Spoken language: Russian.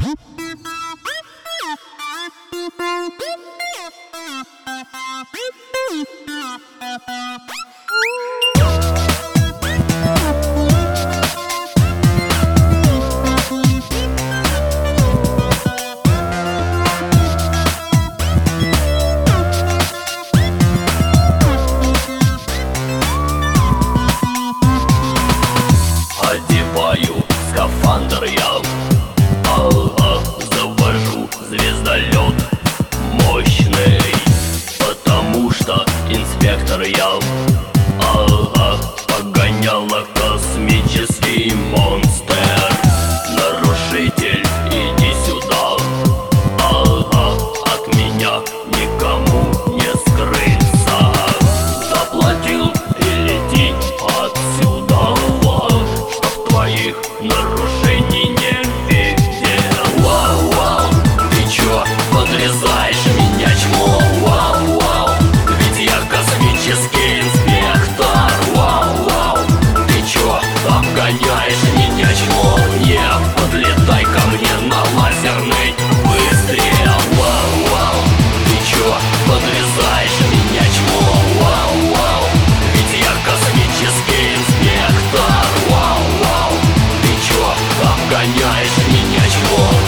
Одеваю скафандр я, завожу звездолет мощный, потому что инспектор я, погоняла космический монстр. Нарушитель, иди сюда, от меня никому не скрыться. Заплатил и лети отсюда, чтоб твоих нарушений не видел. Вау, ты чё подрезаешь меня, чмо? Вау, ведь я космический инспектор. Вау, ты чё обгоняешь меня, чмо? Не подлетай ко мне на лазерный выстрел. Вау, ты чё подрезаешь меня, чмо? Вау, ведь я космический инспектор. Вау, ты чё обгоняешь меня, чмо?